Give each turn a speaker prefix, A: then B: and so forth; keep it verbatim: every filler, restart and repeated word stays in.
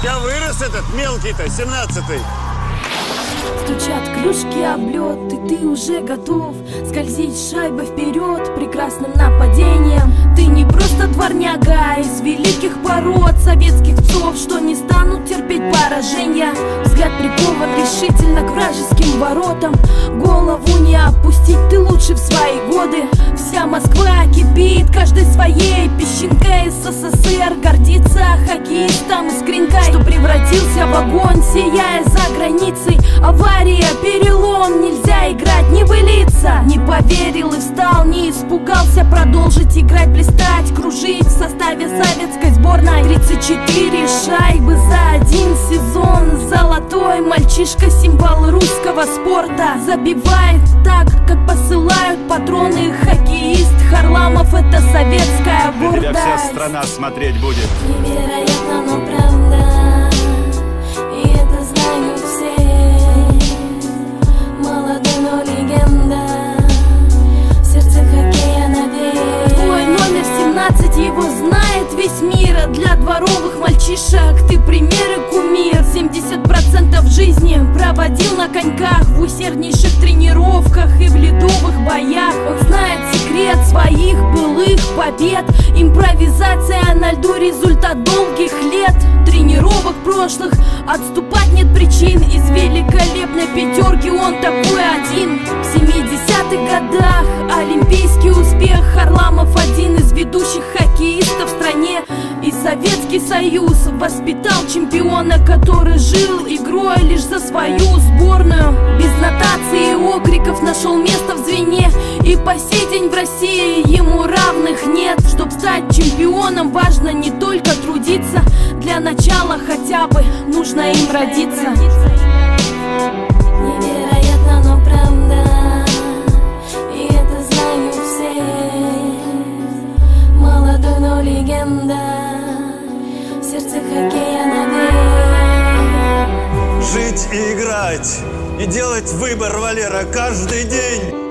A: тебя вырос этот мелкий-то, семнадцатый.
B: Стучат клюшки об лед, и ты уже готов скользить шайбой вперед прекрасным нападением. Ты не просто дворняга, а из великих пород советских псов, что не станут терпеть поражения. Взгляд прикован решительно к вражеским воротам. Голову не опустить, ты лучше в свои годы. Вся Москва кипит каждой своей песчинкой. СССР гордится хоккеистом из Кринкай, что превратился в огонь, сияя за границей. Авария, перелом, нельзя играть, не вылиться. Не поверил и встал, не испугался продолжить играть, блистать, кружить в составе советской сборной. Тридцать четыре шайбы за один сезон. Золотой мальчишка, символ русского спорта. Забивает так, как посылают патроны. Хоккеист Харламов — это советская гордость.
C: На тебя вся страна смотреть будет.
B: Невероятно, но правда, и это знают все. Молодой, но легенда, в сердце хоккея навек. Твой номер семнадцать, его знает весь мир. А для дворовых мальчишек ты пример и кумир. семьдесят процентов жизни проводил на коньках, в усерднейших тренировках и в ледовых боях. Он знает секрет своих былых побед. Импровизация на льду — результат долгих лет тренировок прошлых. Отступать нет причин, из великолепной пятерки он такой один. В семидесятых годах олимпийский успех. Харламов — один из ведущих хоккеистов в стране. И Советский Союз воспитал чемпиона, который жил игрой лишь за свою сборную. Без нотации и окриков нашел место в звене. И по сей день в России ему равных нет. Чтоб стать чемпионом, важно не только трудиться. Для начала хотя бы нужно им родиться. Невероятно, но правда, и это знают все. Молодой, но легенда, в сердце хоккея навек.
A: Жить и играть, и делать выбор, Валера, каждый день.